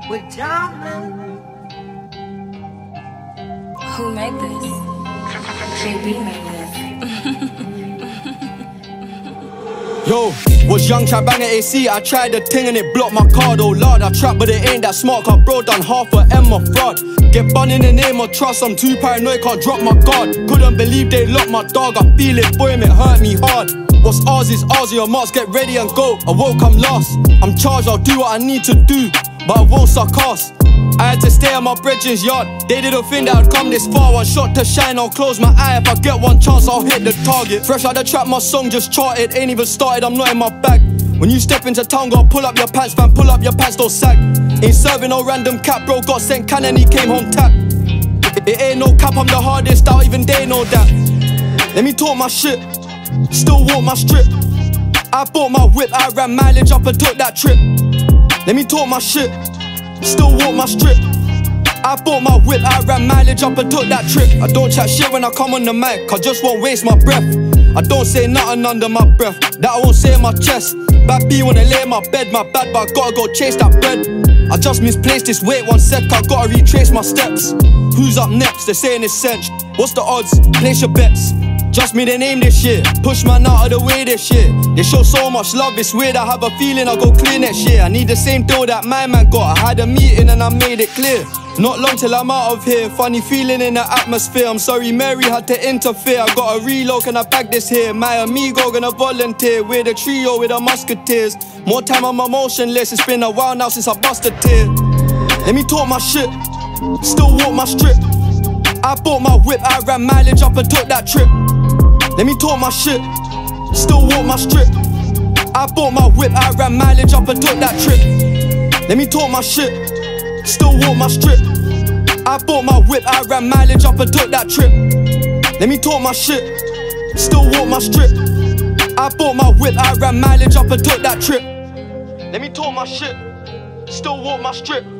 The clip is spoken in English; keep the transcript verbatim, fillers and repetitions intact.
with diamonds. Who made this? J B made this. Yo, was young, try bang at A C. I tried the thing and it blocked my card. Oh lord, I trap, but it ain't that smart. Cause bro done half a M of fraud. Get bun in the name of trust. I'm too paranoid, can't drop my guard. Couldn't believe they locked my dog. I feel it, boy, it hurt me hard. What's ours is ours, your marks, get ready and go. I won't come last. I'm charged, I'll do what I need to do, but I won't suck ass. I had to stay at my brethren's yard. They didn't think that I'd come this far. One shot to shine, I'll close my eye. If I get one chance, I'll hit the target. Fresh out the trap, my song just charted. Ain't even started, I'm not in my bag. When you step into town, gotta pull up your pants, fam. Pull up your pants, don't sag. Ain't serving no random cap, bro. Got sent can and he came home tap. It, it ain't no cap, I'm the hardest out, even they know that. Let me talk my shit, still walk my strip. I bought my whip, I ran mileage up and took that trip. Let me talk my shit, still walk my strip. I bought my whip, I ran mileage up and took that trip. I don't chat shit when I come on the mic, I just won't waste my breath. I don't say nothing under my breath, that I won't say in my chest. Bad B when I lay in my bed, my bad, but I gotta go chase that bread. I just misplaced this, wait one sec, I gotta retrace my steps. Who's up next? They're saying it's cinch. What's the odds? Place your bets. Just me, they name this shit. Push man out of the way this shit. They show so much love, it's weird. I have a feeling I'll go clear next year. I need the same deal that my man got. I had a meeting and I made it clear. Not long till I'm out of here. Funny feeling in the atmosphere. I'm sorry Mary had to interfere. I got a reload, can I bag this here? My amigo gonna volunteer. We're the trio with the musketeers. More time I'm emotionless. It's been a while now since I busted tear. Let me talk my shit, still walk my strip. I bought my whip, I ran mileage up and took that trip. Let me talk my shit, still walk my strip. I bought my whip, I ran mileage up and took that trip. Let me talk my shit, still walk my strip. I bought my whip, I ran mileage up and took that trip. Let me talk my shit, still walk my strip. I bought my whip, I ran mileage up and took that trip. Let me talk my shit, still walk my strip.